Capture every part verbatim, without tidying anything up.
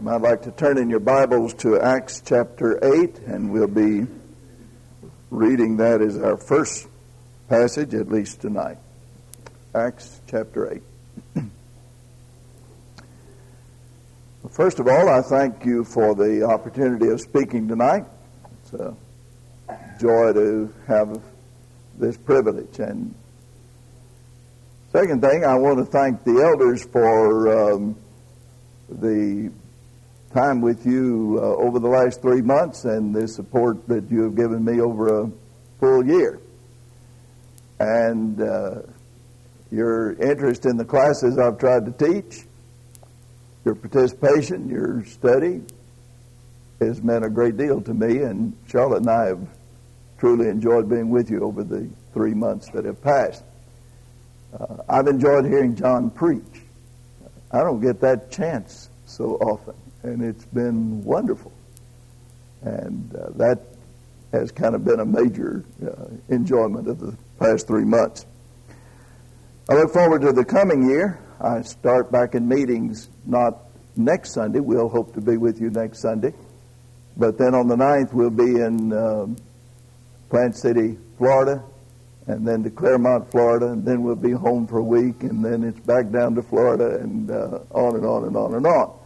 I'd like to turn in your Bibles to Acts chapter eight, and we'll be reading that as our first passage, at least tonight. Acts chapter eight. First of all, I thank you for the opportunity of speaking tonight. It's a joy to have this privilege. And second thing, I want to thank the elders for um, the time with you uh, over the last three months and the support that you have given me over a full year. And uh, your interest in the classes I've tried to teach, your participation, your study has meant a great deal to me, and Charlotte and I have truly enjoyed being with you over the three months that have passed. Uh, I've enjoyed hearing John preach. I don't get that chance so often, and it's been wonderful. And uh, that has kind of been a major uh, enjoyment of the past three months. I look forward to the coming year. I start back in meetings not next Sunday. We'll hope to be with you next Sunday. But then on the ninth, we'll be in um, Plant City, Florida, and then to Claremont, Florida, and then we'll be home for a week, and then it's back down to Florida, and uh, on and on and on and on.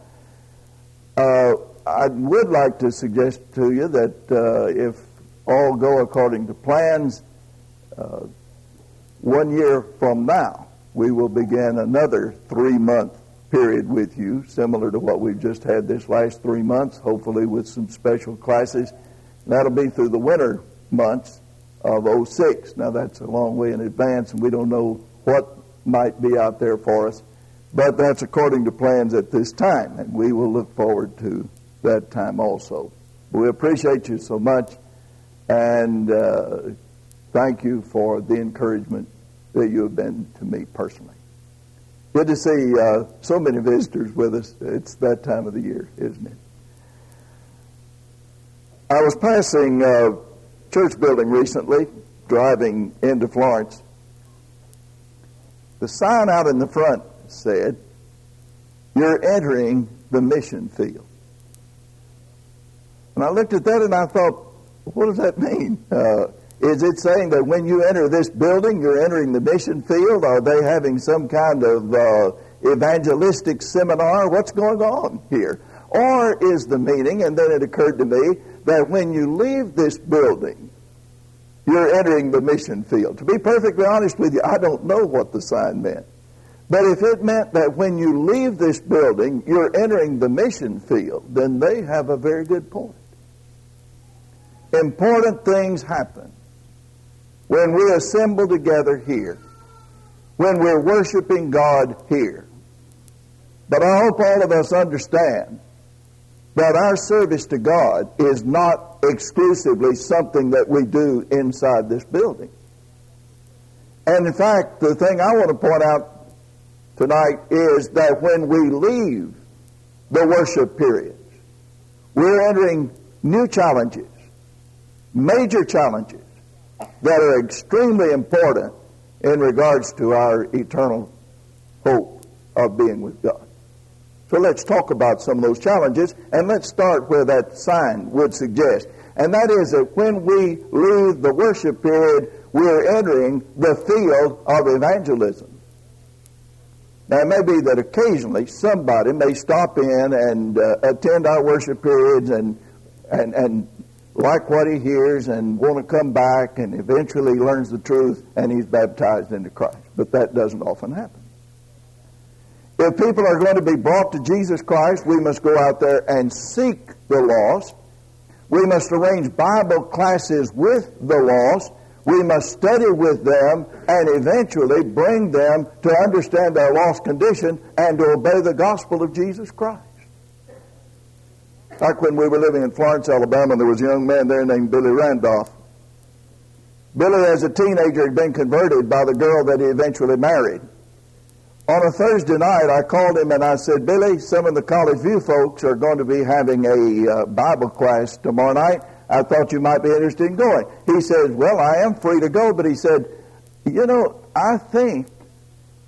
Uh, I would like to suggest to you that uh, if all go according to plans, uh, one year from now, we will begin another three-month period with you, similar to what we've just had this last three months, hopefully with some special classes. That'll be through the winter months of oh six. Now, that's a long way in advance, and we don't know what might be out there for us, but that's according to plans at this time, and we will look forward to that time also. We appreciate you so much, and uh, thank you for the encouragement that you have been to me personally. Good to see uh, so many visitors with us. It's that time of the year, isn't it? I was passing a church building recently, driving into Florence. The sign out in the front said, "You're entering the mission field." And I looked at that and I thought, what does that mean? Uh, is it saying that when you enter this building, you're entering the mission field? Are they having some kind of uh, evangelistic seminar? What's going on here? Or is the meaning, and then it occurred to me, that when you leave this building, you're entering the mission field? To be perfectly honest with you, I don't know what the sign meant. But if it meant that when you leave this building, you're entering the mission field, then they have a very good point. Important things happen when we assemble together here, when we're worshiping God here. But I hope all of us understand that our service to God is not exclusively something that we do inside this building. And in fact, the thing I want to point out tonight is that when we leave the worship periods, we're entering new challenges, major challenges that are extremely important in regards to our eternal hope of being with God. So let's talk about some of those challenges, and let's start where that sign would suggest. And that is that when we leave the worship period, we're entering the field of evangelism. Now, it may be that occasionally somebody may stop in and uh, attend our worship periods and, and, and like what he hears and want to come back and eventually learns the truth and he's baptized into Christ. But that doesn't often happen. If people are going to be brought to Jesus Christ, we must go out there and seek the lost. We must arrange Bible classes with the lost. We must study with them and eventually bring them to understand their lost condition and to obey the gospel of Jesus Christ. Like when we were living in Florence, Alabama, there was a young man there named Billy Randolph. Billy, as a teenager, had been converted by the girl that he eventually married. On a Thursday night, I called him and I said, "Billy, some of the College View folks are going to be having a uh, Bible class tomorrow night. I thought you might be interested in going." He said, "Well, I am free to go," but he said, "You know, I think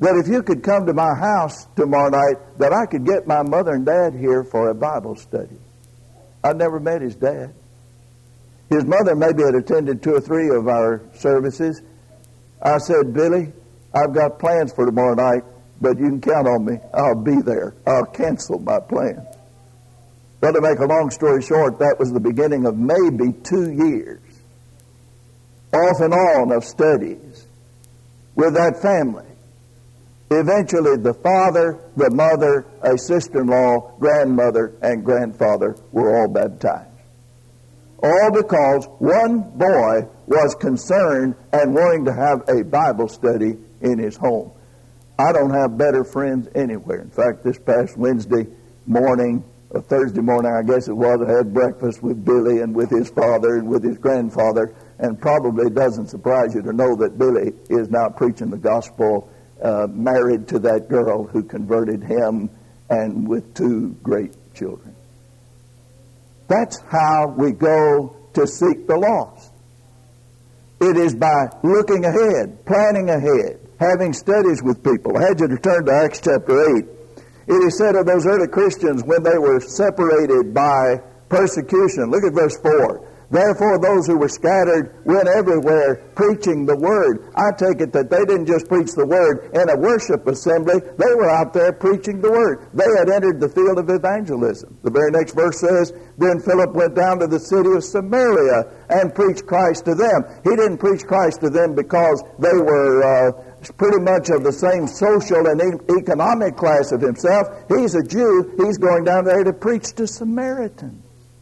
that if you could come to my house tomorrow night, that I could get my mother and dad here for a Bible study. I'd never met his dad. His mother maybe had attended two or three of our services. I said, Billy, I've got plans for tomorrow night, but you can count on me. I'll be there. I'll cancel my plans. Well, to make a long story short, that was the beginning of maybe two years, off and on, of studies with that family. Eventually, the father, the mother, a sister-in-law, grandmother, and grandfather were all baptized. All because one boy was concerned and wanting to have a Bible study in his home. I don't have better friends anywhere. In fact, this past Wednesday morning, or Thursday morning, I guess it was, I had breakfast with Billy and with his father and with his grandfather, and probably doesn't surprise you to know that Billy is now preaching the gospel, uh, married to that girl who converted him, and with two great children. That's how we go to seek the lost. It is by looking ahead, planning ahead, having studies with people. I had you to turn to Acts chapter eight. It is said of those early Christians when they were separated by persecution. Look at verse four. Therefore, those who were scattered went everywhere preaching the word. I take it that they didn't just preach the word in a worship assembly. They were out there preaching the word. They had entered the field of evangelism. The very next verse says, Then Philip went down to the city of Samaria and preached Christ to them. He didn't preach Christ to them because they were uh, pretty much of the same social and e- economic class of himself. He's a Jew. He's going down there to preach to Samaritans.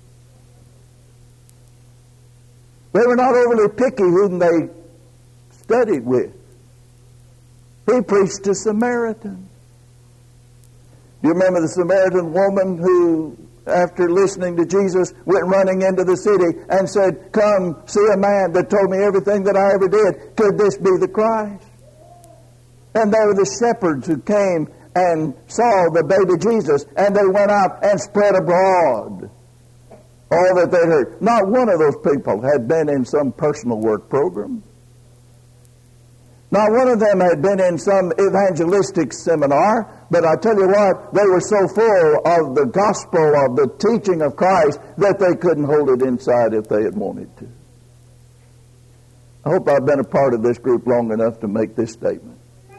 They were not overly picky whom they studied with. He preached to Samaritans. Do you remember the Samaritan woman who, after listening to Jesus, went running into the city and said, Come see a man that told me everything that I ever did. Could this be the Christ? And there were the shepherds who came and saw the baby Jesus, and they went out and spread abroad all that they'd heard. Not one of those people had been in some personal work program. Not one of them had been in some evangelistic seminar. But I tell you what, they were so full of the gospel, of the teaching of Christ, that they couldn't hold it inside if they had wanted to. I hope I've been a part of this group long enough to make this statement.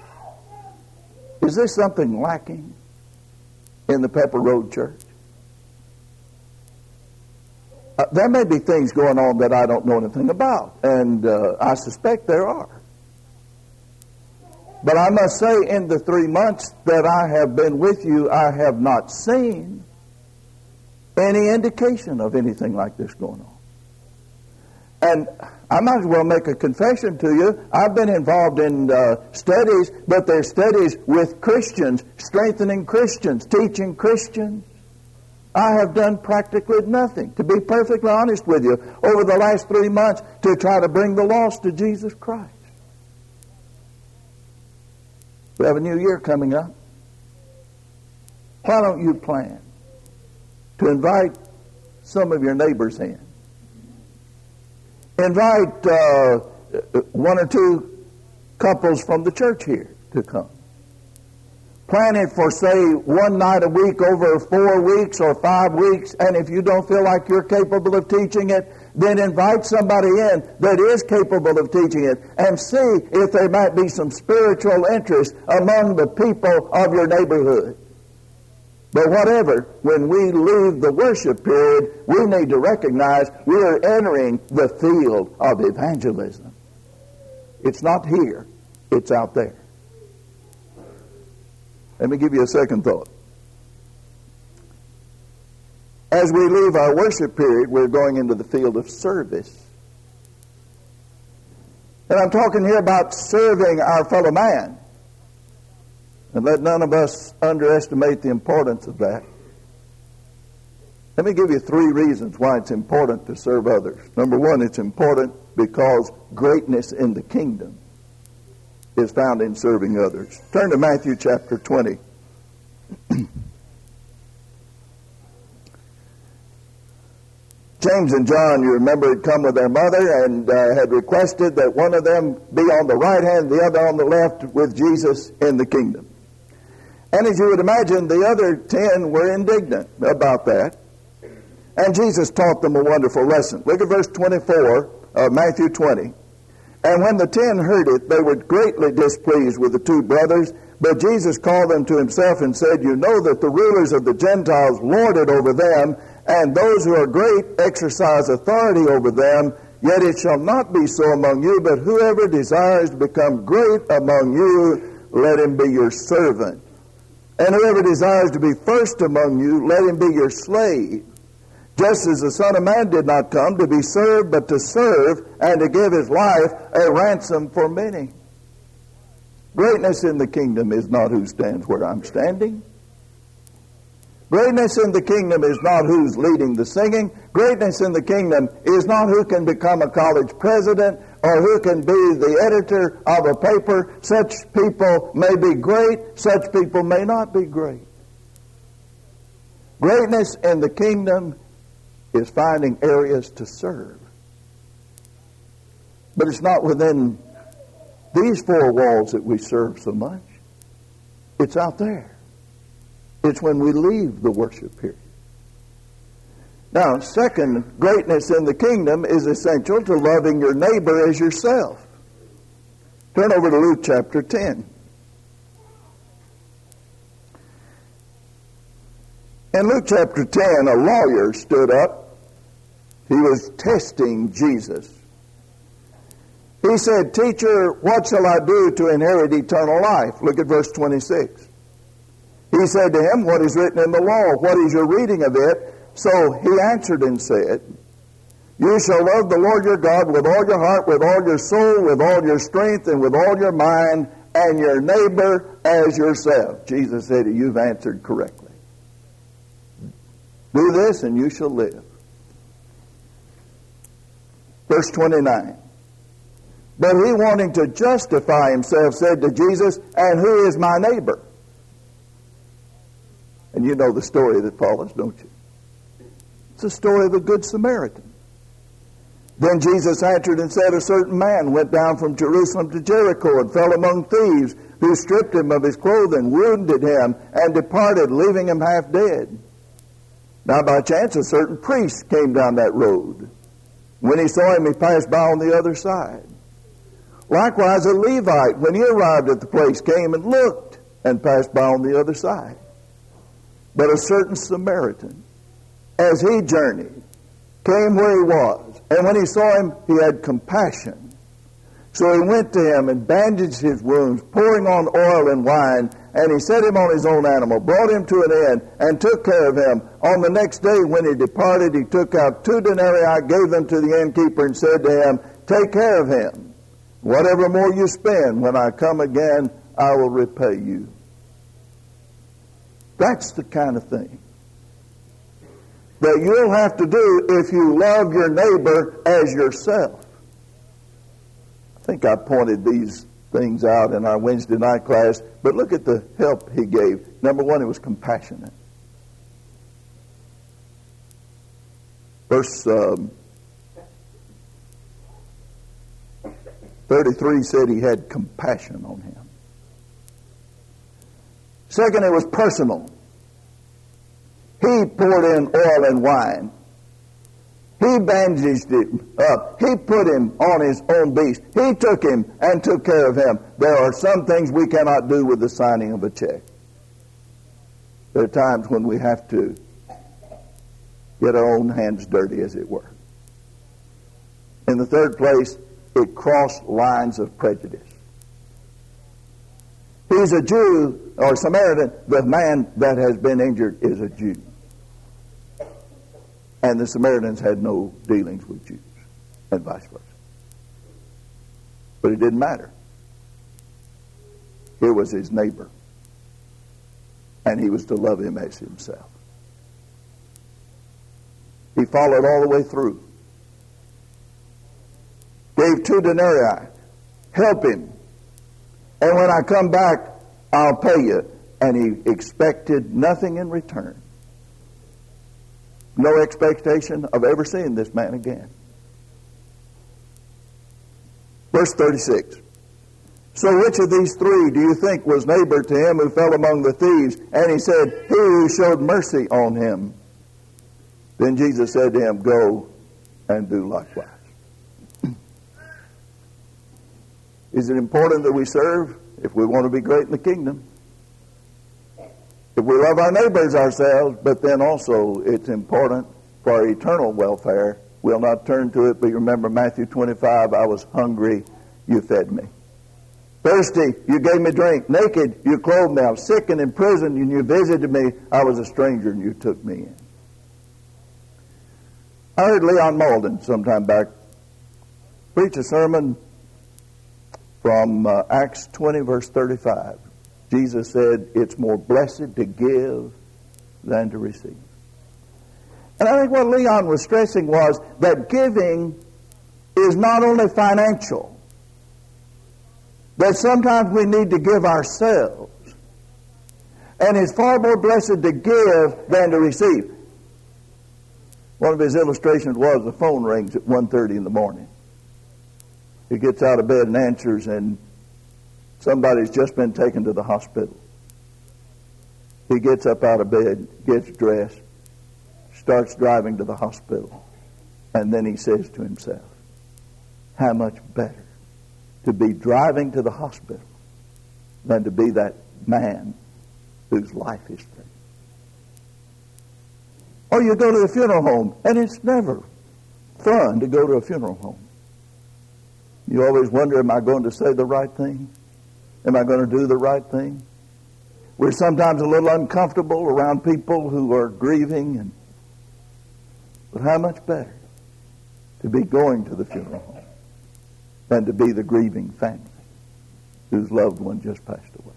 Is there something lacking in the Pepper Road Church? Uh, there may be things going on that I don't know anything about, and uh, I suspect there are. But I must say, in the three months that I have been with you, I have not seen any indication of anything like this going on. And I might as well make a confession to you. I've been involved in uh, studies, but they're studies with Christians, strengthening Christians, teaching Christians. I have done practically nothing, to be perfectly honest with you, over the last three months to try to bring the lost to Jesus Christ. We have a new year coming up. Why don't you plan to invite some of your neighbors in? Invite uh, one or two couples from the church here to come. Plan it for, say, one night a week over four weeks or five weeks, and if you don't feel like you're capable of teaching it, then invite somebody in that is capable of teaching it, and see if there might be some spiritual interest among the people of your neighborhood. But whatever, when we leave the worship period, we need to recognize we are entering the field of evangelism. It's not here, it's out there. Let me give you a second thought. As we leave our worship period, we're going into the field of service. And I'm talking here about serving our fellow man. And let none of us underestimate the importance of that. Let me give you three reasons why it's important to serve others. Number one, it's important because greatness in the kingdom is found in serving others. Turn to Matthew chapter twenty. James and John, you remember, had come with their mother and uh, had requested that one of them be on the right hand, the other on the left with Jesus in the kingdom. And as you would imagine, the other ten were indignant about that. And Jesus taught them a wonderful lesson. Look at verse twenty-four of Matthew twenty. And when the ten heard it, they were greatly displeased with the two brothers. But Jesus called them to himself and said, You know that the rulers of the Gentiles lord it over them, and those who are great exercise authority over them. Yet it shall not be so among you, but whoever desires to become great among you, let him be your servant. And whoever desires to be first among you, let him be your slave. Just as the Son of Man did not come to be served, but to serve, and to give his life a ransom for many. Greatness in the kingdom is not who stands where I'm standing. Greatness in the kingdom is not who's leading the singing. Greatness in the kingdom is not who can become a college president or who can be the editor of a paper. Such people may be great. Such people may not be great. Greatness in the kingdom is finding areas to serve. But it's not within these four walls that we serve so much. It's out there. It's when we leave the worship period. Now, second, greatness in the kingdom is essential to loving your neighbor as yourself. Turn over to Luke chapter ten. In Luke chapter ten, a lawyer stood up. He was testing Jesus. He said, Teacher, what shall I do to inherit eternal life? Look at verse twenty-six. He said to him, What is written in the law? What is your reading of it? So he answered and said, You shall love the Lord your God with all your heart, with all your soul, with all your strength, and with all your mind, and your neighbor as yourself. Jesus said, You've answered correctly. Do this and you shall live. Verse twenty-nine. But he, wanting to justify himself, said to Jesus, And who is my neighbor? And you know the story that follows, don't you? It's the story of a good Samaritan. Then Jesus answered and said, A certain man went down from Jerusalem to Jericho and fell among thieves, who stripped him of his clothing, wounded him, and departed, leaving him half dead. Now by chance a certain priest came down that road. When he saw him, he passed by on the other side. Likewise a Levite, when he arrived at the place, came and looked and passed by on the other side. But a certain Samaritan, as he journeyed, came where he was. And when he saw him, he had compassion. So he went to him and bandaged his wounds, pouring on oil and wine. And he set him on his own animal, brought him to an inn, and took care of him. On the next day when he departed, he took out two denarii, gave them to the innkeeper, and said to him, Take care of him. Whatever more you spend, when I come again, I will repay you. That's the kind of thing that you'll have to do if you love your neighbor as yourself. I think I pointed these things out in our Wednesday night class, but look at the help he gave. Number one, it was compassionate. Verse um, thirty-three said he had compassion on him. Second, it was personal. He poured in oil and wine. He bandaged him up. He put him on his own beast. He took him and took care of him. There are some things we cannot do with the signing of a check. There are times when we have to get our own hands dirty, as it were. In the third place, it crossed lines of prejudice. He's a Jew or Samaritan. The man that has been injured is a Jew. And the Samaritans had no dealings with Jews, and vice versa. But it didn't matter. Here was his neighbor, and he was to love him as himself. He followed all the way through. Gave two denarii. Help him. And when I come back, I'll pay you. And he expected nothing in return. no expectation of ever seeing this man again. Verse thirty-six. So which of these three do you think was neighbor to him who fell among the thieves? And he said, he who showed mercy on him. Then Jesus said to him, go and do likewise. Is it important that we serve if we want to be great in the kingdom? If we love our neighbors ourselves, but then also it's important for our eternal welfare. We'll not turn to it, but you remember Matthew twenty-five, I was hungry, you fed me. Thirsty, you gave me drink. Naked, you clothed me. I was sick and in prison, and you visited me. I was a stranger, and you took me in. I heard Leon Malden sometime back preach a sermon from uh, Acts twenty, verse thirty-five. Jesus said, it's more blessed to give than to receive. And I think what Leon was stressing was that giving is not only financial, that sometimes we need to give ourselves. And it's far more blessed to give than to receive. One of his illustrations was the phone rings at one thirty in the morning. He gets out of bed and answers, and somebody's just been taken to the hospital. He gets up out of bed, gets dressed, starts driving to the hospital, and then he says to himself, how much better to be driving to the hospital than to be that man whose life is threatened. Or you go to the funeral home, and it's never fun to go to a funeral home. You always wonder, am I going to say the right thing? Am I going to do the right thing? We're sometimes a little uncomfortable around people who are grieving, and but how much better to be going to the funeral home than to be the grieving family whose loved one just passed away.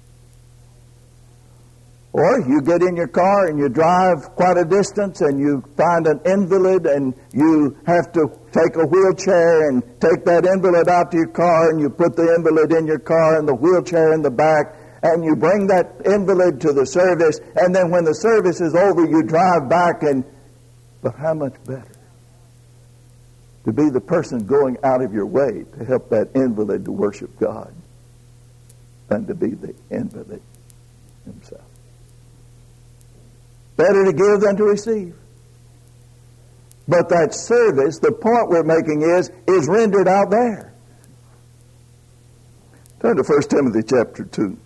Or you get in your car and you drive quite a distance and you find an invalid and you have to take a wheelchair and take that invalid out to your car, and you put the invalid in your car and the wheelchair in the back, and you bring that invalid to the service, and then when the service is over you drive back. And but how much better to be the person going out of your way to help that invalid to worship God than to be the invalid himself. Better to give than to receive. But that service, the point we're making is, is rendered out there. Turn to First Timothy chapter two.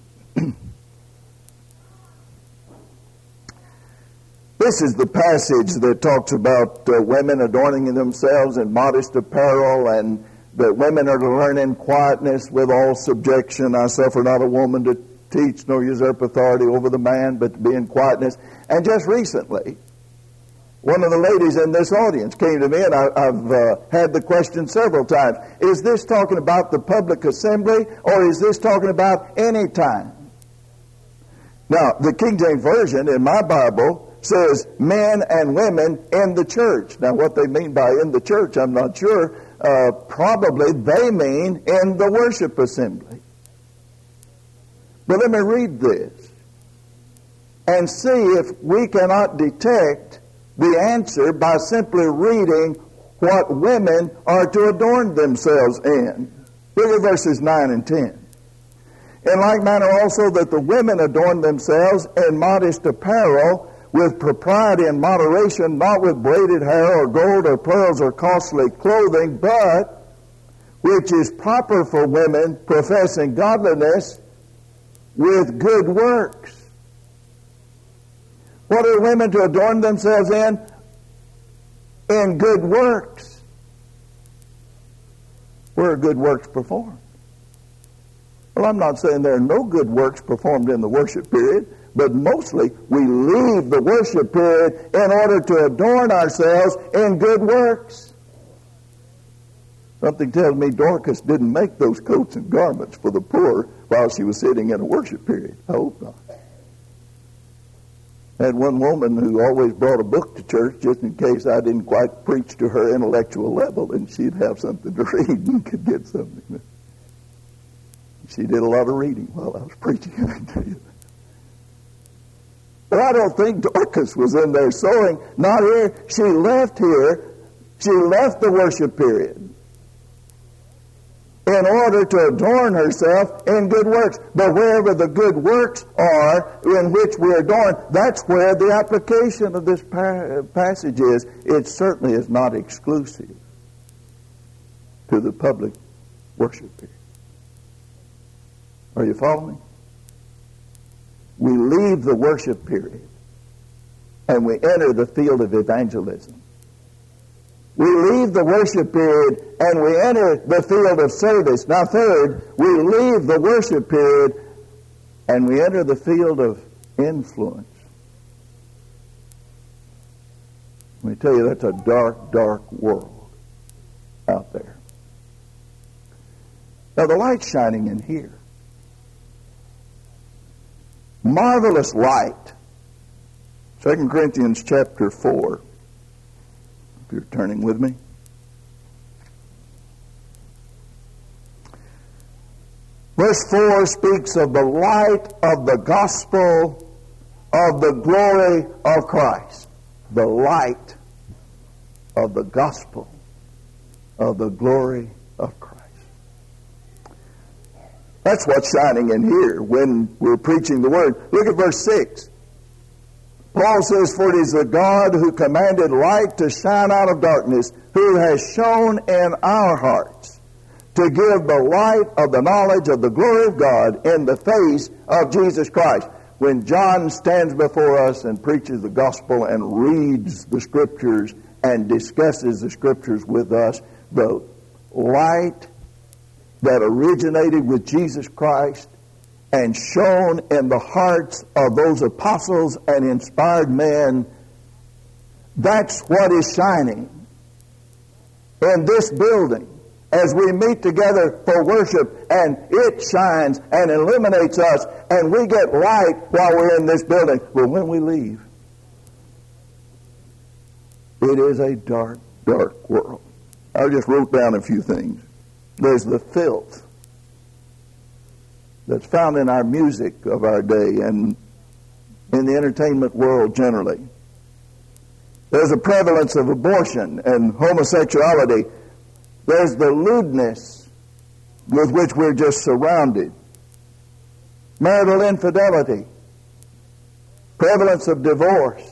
This is the passage that talks about uh, women adorning themselves in modest apparel, and that women are to learn in quietness with all subjection. I suffer not a woman to teach nor usurp authority over the man, but to be in quietness. And just recently, one of the ladies in this audience came to me, and I, I've uh, had the question several times. Is this talking about the public assembly, or is this talking about any time? Now, the King James Version in my Bible says men and women in the church. Now, what they mean by in the church, I'm not sure. Uh, probably they mean in the worship assembly. But let me read this and see if we cannot detect the answer by simply reading what women are to adorn themselves in. Look at verses nine and ten. In like manner also that the women adorn themselves in modest apparel, with propriety and moderation, not with braided hair or gold or pearls or costly clothing, but which is proper for women professing godliness, with good works. What are women to adorn themselves in? In good works. Where are good works performed? Well, I'm not saying there are no good works performed in the worship period, but mostly we leave the worship period in order to adorn ourselves in good works. Something tells me Dorcas didn't make those coats and garments for the poor while she was sitting in a worship period. I hope not. I had one woman who always brought a book to church just in case I didn't quite preach to her intellectual level, and she'd have something to read and could get something. She did a lot of reading while I was preaching, I can tell you that. Well, I don't think Dorcas was in there sewing. Not here. She left here. She left the worship period in order to adorn herself in good works. But wherever the good works are in which we adorn, that's where the application of this pa- passage is. It certainly is not exclusive to the public worship period. Are you following? We leave the worship period and we enter the field of evangelism. We leave the worship period and we enter the field of service. Now third, we leave the worship period and we enter the field of influence. Let me tell you, that's a dark, dark world out there. Now the light's shining in here. Marvelous light. Second Corinthians chapter four. If you're turning with me. Verse four speaks of the light of the gospel of the glory of Christ. The light of the gospel of the glory of Christ. That's what's shining in here when we're preaching the Word. Look at verse six. Paul says, "For it is the God who commanded light to shine out of darkness, who has shone in our hearts to give the light of the knowledge of the glory of God in the face of Jesus Christ." When John stands before us and preaches the gospel and reads the Scriptures and discusses the Scriptures with us, the light that originated with Jesus Christ and shone in the hearts of those apostles and inspired men, that's what is shining in this building as we meet together for worship, and it shines and illuminates us, and we get light while we're in this building. But when we leave, it is a dark, dark world. I just wrote down a few things. There's the filth that's found in our music of our day and in the entertainment world generally. There's a prevalence of abortion and homosexuality. There's the lewdness with which we're just surrounded. Marital infidelity. Prevalence of divorce.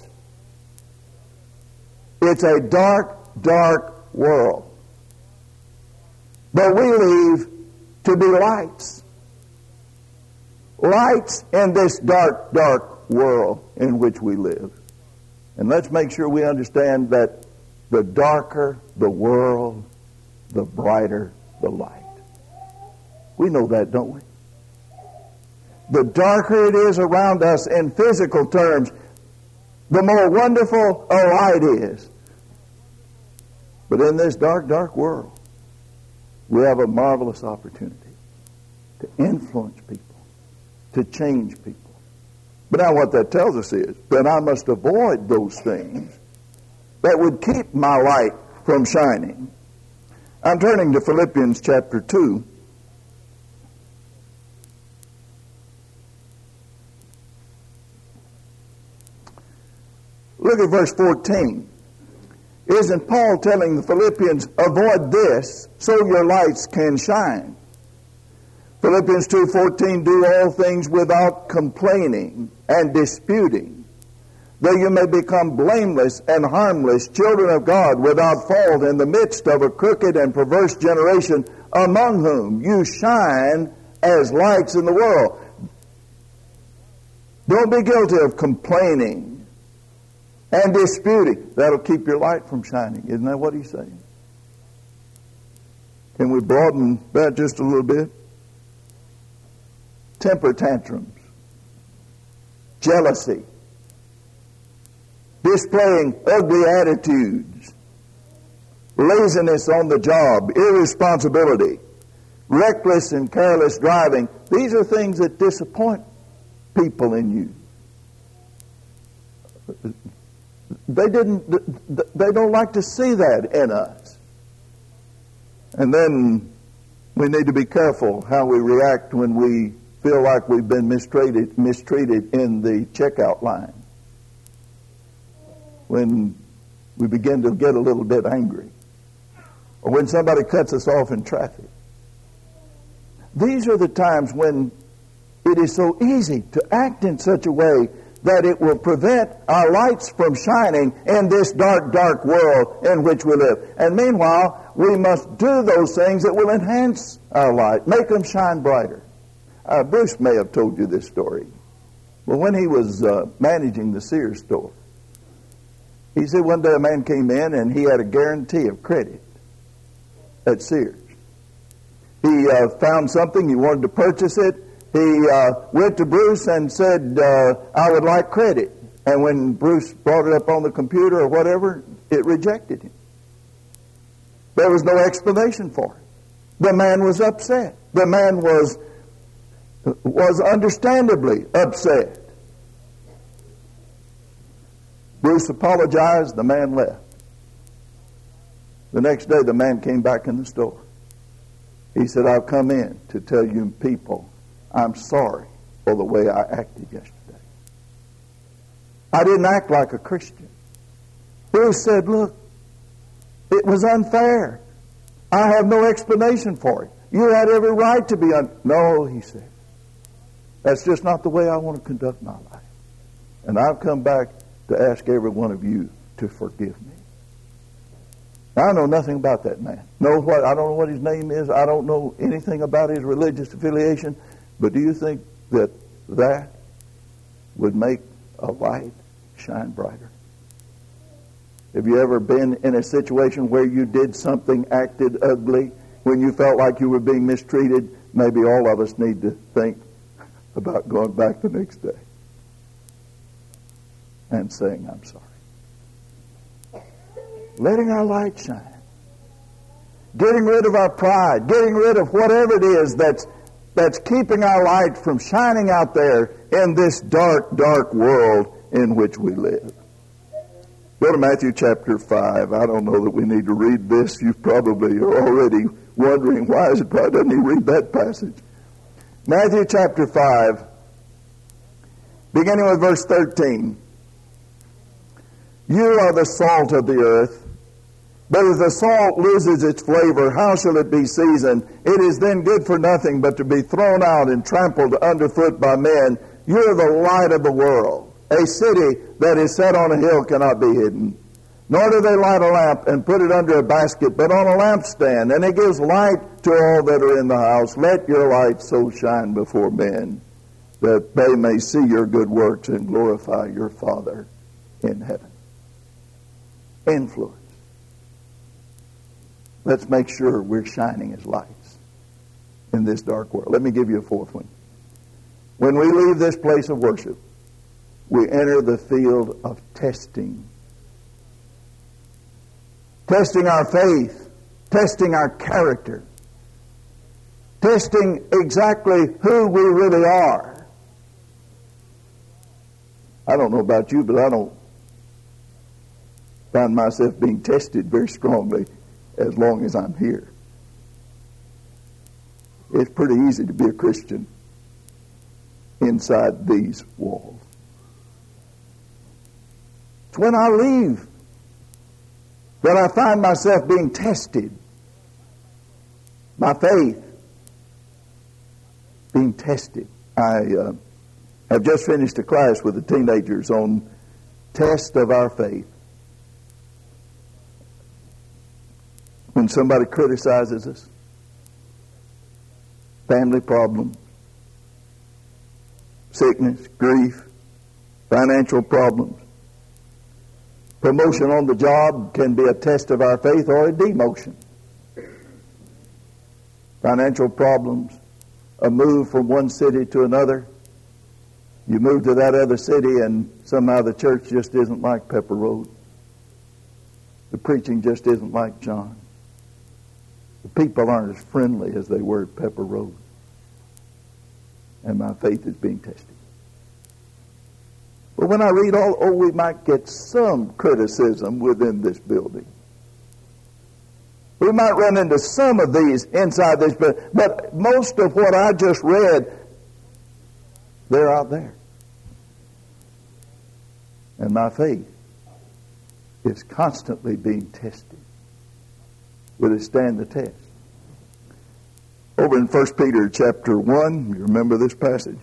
It's a dark, dark world. But we leave to be lights. Lights in this dark, dark world in which we live. And let's make sure we understand that the darker the world, the brighter the light. We know that, don't we? The darker it is around us in physical terms, the more wonderful a light is. But in this dark, dark world, we have a marvelous opportunity to influence people, to change people. But now what that tells us is that I must avoid those things that would keep my light from shining. I'm turning to Philippians chapter two. Look at verse fourteen. Isn't Paul telling the Philippians, avoid this so your lights can shine? Philippians two fourteen, do all things without complaining and disputing, that you may become blameless and harmless, children of God, without fault in the midst of a crooked and perverse generation, among whom you shine as lights in the world. Don't be guilty of complaining and disputing. That'll keep your light from shining. Isn't that what he's saying? Can we broaden that just a little bit? Temper tantrums, jealousy, displaying ugly attitudes, laziness on the job, irresponsibility, reckless and careless driving. These are things that disappoint people in you. They didn't. They don't like to see that in us. And then we need to be careful how we react when we feel like we've been mistreated, mistreated in the checkout line. when we begin to get a little bit angry, or when somebody cuts us off in traffic. These are the times when it is so easy to act in such a way that it will prevent our lights from shining in this dark, dark world in which we live. And meanwhile, we must do those things that will enhance our light, make them shine brighter. Uh, Bruce may have told you this story. Well, when he was uh, managing the Sears store, he said one day a man came in and he had a guarantee of credit at Sears. He uh, found something, he wanted to purchase it. He uh, went to Bruce and said, uh, I would like credit. And when Bruce brought it up on the computer or whatever, it rejected him. There was no explanation for it. The man was upset. The man was, was understandably upset. Bruce apologized. The man left. The next day, the man came back in the store. He said, I've come in to tell you people I'm sorry for the way I acted yesterday. I didn't act like a Christian. Bruce said, look, it was unfair. I have no explanation for it. You had every right to be un... No, he said. That's just not the way I want to conduct my life. And I've come back to ask every one of you to forgive me. I know nothing about that man. Know what? I don't know what his name is. I don't know anything about his religious affiliation. But do you think that that would make a light shine brighter? Have you ever been in a situation where you did something, acted ugly, when you felt like you were being mistreated? Maybe all of us need to think about going back the next day and saying, I'm sorry. Letting our light shine. Getting rid of our pride. Getting rid of whatever it is that's that's keeping our light from shining out there in this dark, dark world in which we live. Go to Matthew chapter five. I don't know that we need to read this. You probably are already wondering, why is it probably doesn't he read that passage? Matthew chapter five, beginning with verse thirteen. You are the salt of the earth. But if the salt loses its flavor, how shall it be seasoned? It is then good for nothing but to be thrown out and trampled underfoot by men. You are the light of the world. A city that is set on a hill cannot be hidden. Nor do they light a lamp and put it under a basket, but on a lampstand, and it gives light to all that are in the house. Let your light so shine before men, that they may see your good works and glorify your Father in heaven. Influence. Let's make sure we're shining as lights in this dark world. Let me give you a fourth one. When we leave this place of worship, we enter the field of testing. Testing our faith, testing our character, testing exactly who we really are. I don't know about you, but I don't find myself being tested very strongly as long as I'm here. It's pretty easy to be a Christian inside these walls. It's when I leave that I find myself being tested. My faith being tested. I uh, have just finished a class with the teenagers on test of our faith. When somebody criticizes us, family problems, sickness, grief, financial problems, promotion on the job can be a test of our faith or a demotion. Financial problems, a move from one city to another. You move to that other city and somehow the church just isn't like Pepper Road. The preaching just isn't like John. The people aren't as friendly as they were at Pepper Road. And my faith is being tested. But when I read all, oh, we might get some criticism within this building. We might run into some of these inside this building. But most of what I just read, they're out there. And my faith is constantly being tested. Will it stand the test? Over in First Peter chapter one, you remember this passage?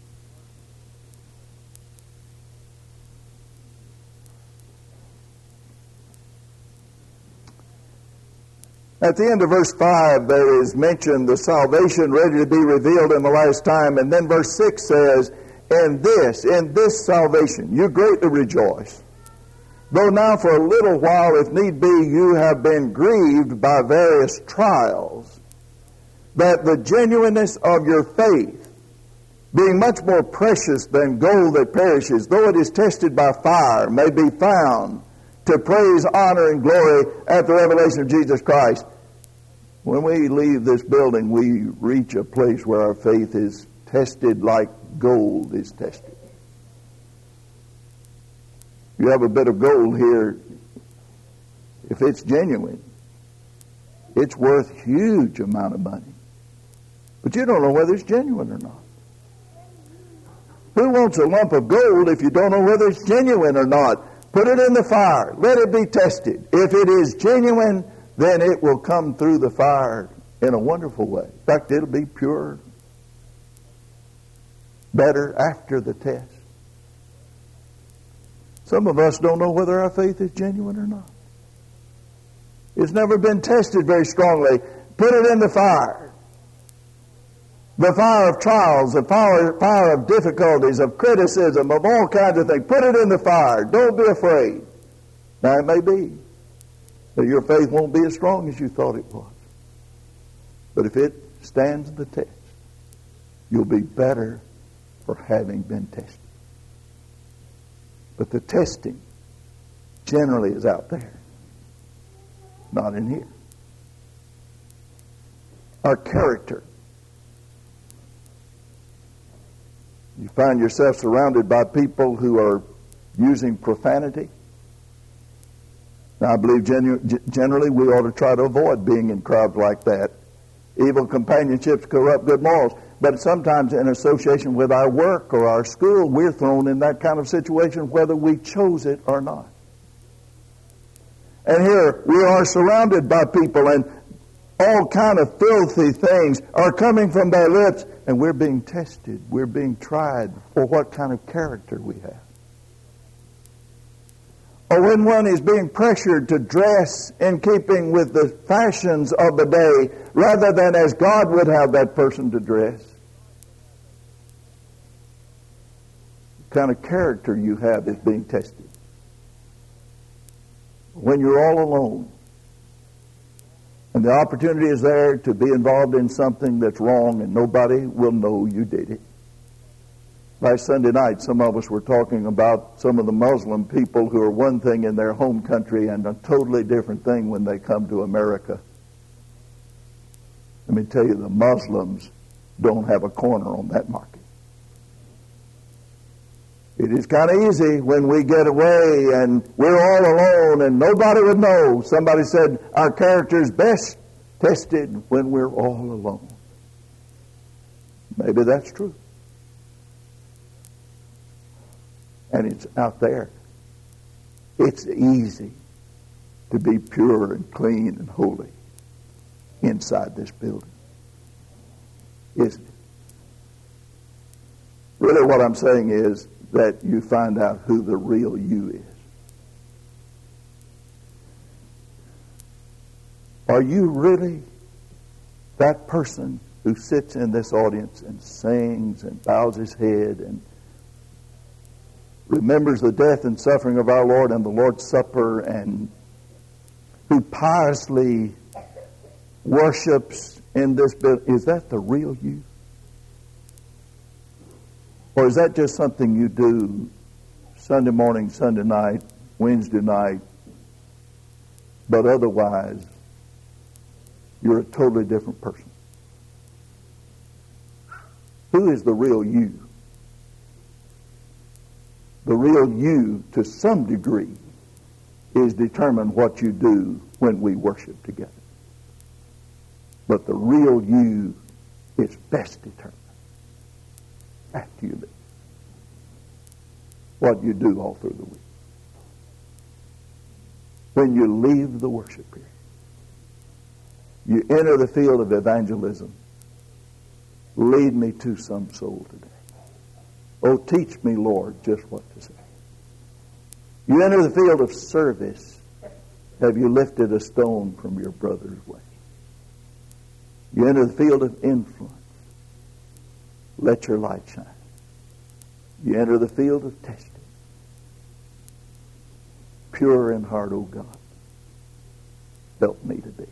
At the end of verse five, there is mentioned the salvation ready to be revealed in the last time. And then verse six says, in this, in this salvation, you greatly rejoice. Though now for a little while, if need be, you have been grieved by various trials, that the genuineness of your faith, being much more precious than gold that perishes, though it is tested by fire, may be found to praise, honor, and glory at the revelation of Jesus Christ. When we leave this building, we reach a place where our faith is tested like gold is tested. You have a bit of gold here. If it's genuine, it's worth a huge amount of money. But you don't know whether it's genuine or not. Who wants a lump of gold if you don't know whether it's genuine or not? Put it in the fire. Let it be tested. If it is genuine, then it will come through the fire in a wonderful way. In fact, it'll be pure, better after the test. Some of us don't know whether our faith is genuine or not. It's never been tested very strongly. Put it in the fire. The fire of trials, the fire, fire of difficulties, of criticism, of all kinds of things. Put it in the fire. Don't be afraid. Now, it may be that your faith won't be as strong as you thought it was. But if it stands the test, you'll be better for having been tested. But the testing generally is out there, not in here. Our character. You find yourself surrounded by people who are using profanity. Now, I believe genu- generally we ought to try to avoid being in crowds like that. Evil companionships corrupt good morals. But sometimes in association with our work or our school, we're thrown in that kind of situation whether we chose it or not. And here we are surrounded by people, and all kind of filthy things are coming from their lips, and we're being tested. We're being tried for what kind of character we have. Or when one is being pressured to dress in keeping with the fashions of the day rather than as God would have that person to dress. The kind of character you have is being tested. When you're all alone and the opportunity is there to be involved in something that's wrong and nobody will know you did it. Last Sunday night, some of us were talking about some of the Muslim people who are one thing in their home country and a totally different thing when they come to America. Let me tell you, the Muslims don't have a corner on that market. It is kind of easy when we get away and we're all alone and nobody would know. Somebody said our character is best tested when we're all alone. Maybe that's true. And it's out there. It's easy to be pure and clean and holy inside this building, isn't it? Really what I'm saying is that you find out who the real you is. Are you really that person who sits in this audience and sings and bows his head and remembers the death and suffering of our Lord and the Lord's Supper, and who piously worships in this building? Is that the real you? Or is that just something you do Sunday morning, Sunday night, Wednesday night, but otherwise you're a totally different person? Who is the real you? The real you, to some degree, is determined what you do when we worship together. But the real you is best determined after you leave. What you do all through the week. when you leave the worship period. You enter the field of evangelism. Lead me to some soul today. Oh, teach me, Lord, just what to say. You enter the field of service. Have you lifted a stone from your brother's way? You enter the field of influence. Let your light shine. You enter the field of testing. Pure in heart, O God, help me to be.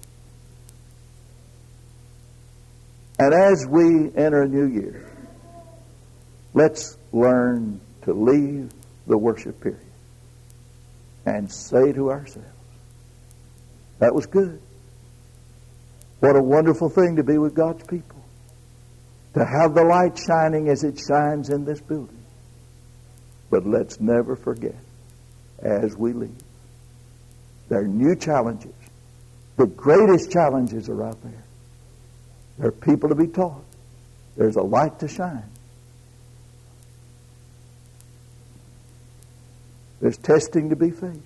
And as we enter a new year, let's learn to leave the worship period and say to ourselves, that was good. What a wonderful thing to be with God's people. To have the light shining as it shines in this building. But let's never forget, as we leave, there are new challenges. The greatest challenges are out there. There are people to be taught. There's a light to shine. There's testing to be faced.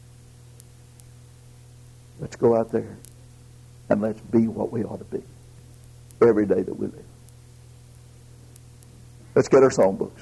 Let's go out there and let's be what we ought to be every day that we live. Let's get our songbooks.